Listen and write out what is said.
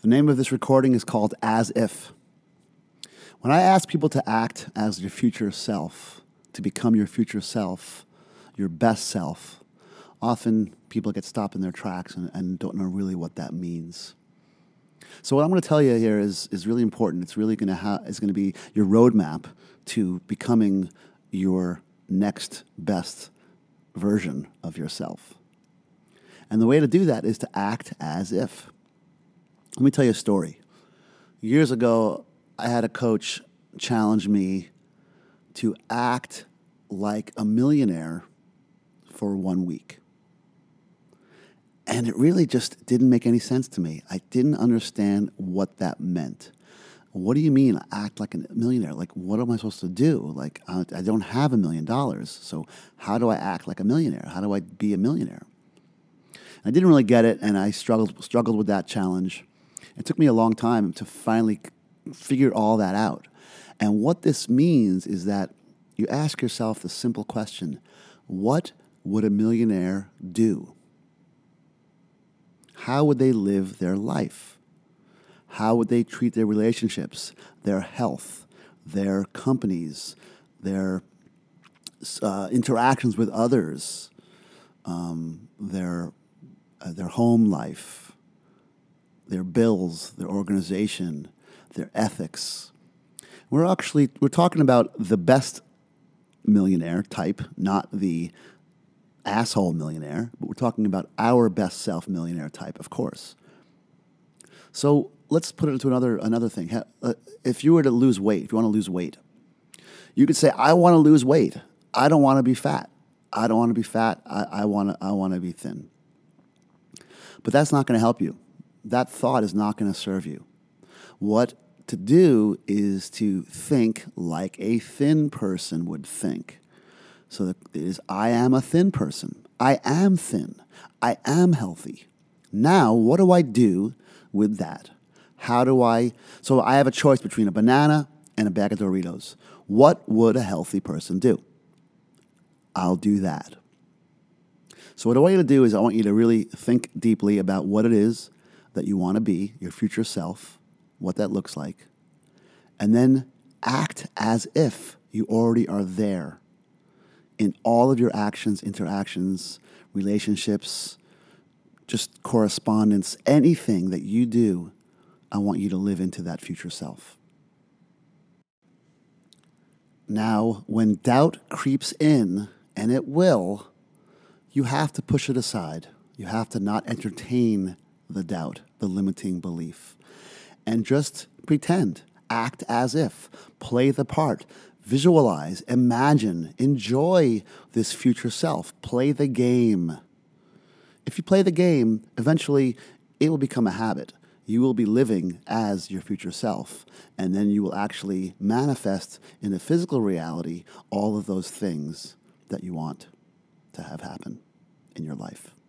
The name of this recording is called As If. When I ask people to act as your future self, to become your future self, your best self, often people get stopped in their tracks and don't know really what that means. So what I'm going to tell you here is really important. It's really going to be your roadmap to becoming your next best version of yourself. And the way to do that is to act as if. Let me tell you a story. Years ago, I had a coach challenge me to act like a millionaire for 1 week. And it really just didn't make any sense to me. I didn't understand what that meant. What do you mean, act like a millionaire? Like, what am I supposed to do? Like, I don't have $1 million, so how do I act like a millionaire? How do I be a millionaire? I didn't really get it, and I struggled with that challenge. It took me a long time to finally figure all that out. And what this means is that you ask yourself the simple question, what would a millionaire do? How would they live their life? How would they treat their relationships, their health, their companies, their interactions with others, their home life, their bills, their organization, their ethics? We're talking about the best millionaire type, not the asshole millionaire, but we're talking about our best self millionaire type, of course. So let's put it into another thing. If you were to lose weight, if you want to lose weight, you could say, I want to lose weight. I don't want to be fat. I don't want to be fat. I want to be thin. But that's not going to help you. That thought is not going to serve you. What to do is to think like a thin person would think. So it is, I am a thin person. I am thin. I am healthy. Now, what do I do with that? So I have a choice between a banana and a bag of Doritos. What would a healthy person do? I'll do that. So what I want you to do is I want you to really think deeply about what it is that you want to be, your future self, what that looks like, and then act as if you already are there in all of your actions, interactions, relationships, just correspondence, anything that you do. I want you to live into that future self. Now, when doubt creeps in, and it will, you have to push it aside. You have to not entertain the doubt, the limiting belief, and just pretend, act as if, play the part, visualize, imagine, enjoy this future self, play the game. If you play the game, eventually it will become a habit. You will be living as your future self, and then you will actually manifest in a physical reality all of those things that you want to have happen in your life.